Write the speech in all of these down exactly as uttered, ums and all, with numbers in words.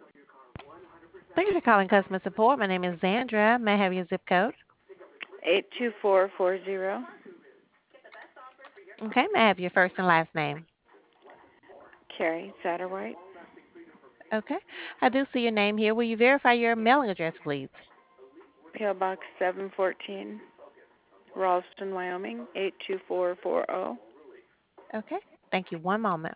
Thank you for calling customer support. My name is Zandra. May I have your zip code? eight two four four zero. Okay. May I have your first and last name? Carrie Satterwhite. Okay. I do see your name here. Will you verify your mailing address, please? P O. Box seven fourteen, Ralston, Wyoming, eight two four four zero. Okay. Thank you. One moment.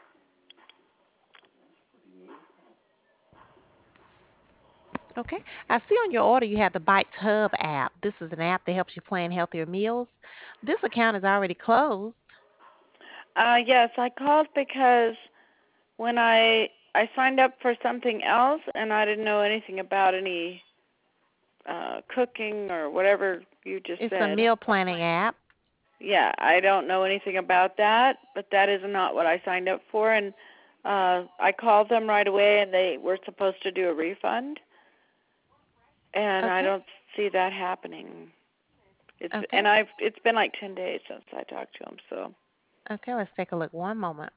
Okay. I see on your order you have the Bites Hub app. This is an app that helps you plan healthier meals. This account is already closed. Uh, yes, I called because when I I signed up for something else and I didn't know anything about any uh, cooking or whatever you just It's a said. meal planning app. Yeah, I don't know anything about that, but that is not what I signed up for. And uh, I called them right away, and they were supposed to do a refund, and I Okay. don't see that happening. It's Okay. and I've it's been like ten days since I talked to them, so. Okay. Let's take a look. One moment.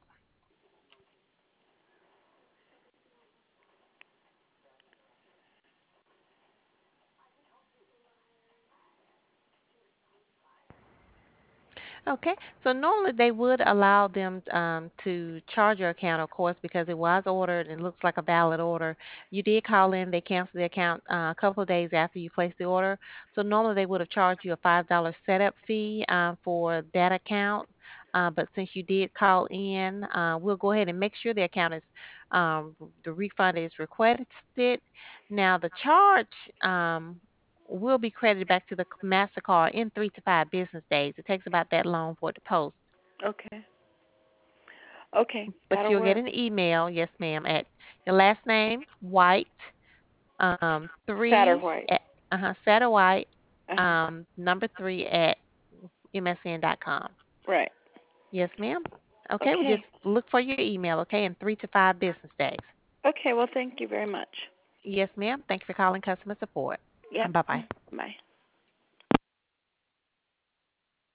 Okay, so normally they would allow them um, to charge your account, of course, because it was ordered and it looks like a valid order. You did call in, they canceled the account uh, a couple of days after you placed the order. So normally they would have charged you a five dollar setup fee uh, for that account. Uh, but since you did call in, uh, we'll go ahead and make sure the account is, um, the refund is requested. Now, the charge um, will be credited back to the MasterCard in three to five business days. It takes about that long for it to post. Okay. Okay, But that'll you'll get work. an email, yes, ma'am, at your last name, White, um, three, Satterwhite. at, uh-huh, Satterwhite, Uh-huh. um, number three at M S N dot com. Right. Yes, ma'am. Okay, we just Okay. look for your email, okay, in three to five business days. Okay, well, thank you very much. Yes, ma'am. Thank you for calling customer support. Yep. Bye-bye. Bye.